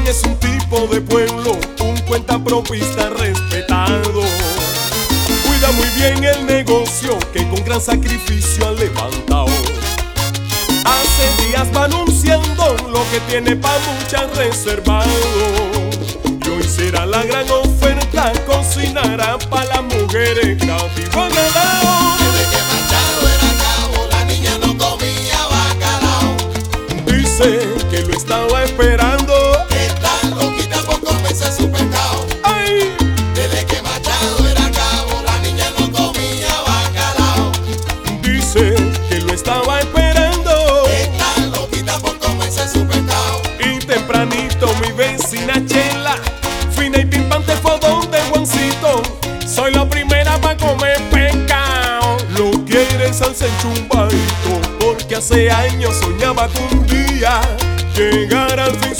Juan es un tipo de pueblo, un cuentapropista respetado. Cuida muy bien el negocio que con gran sacrificio ha levantado. Hace días va anunciando lo que tiene pa' muchas reservado. Y hoy será la gran oferta, cocinará pa' las mujeres gratis bacalao. Desde que Machado era cabo, la niña no comía bacalao. Dice que lo estaba esperando. Está loquita por comerse su pescado. ¡Ay! Desde que Machado era cabo, la niña no comía bacalao. Dice que lo estaba esperando. Está loquita por comerse su pescado. Y tempranito mi vecina Chela, fina y pimpante fue donde Juancito. Soy la primera pa' comer pescado. Lo quiere salsa en chumbadito, porque hace años soñaba que un día llegara al fin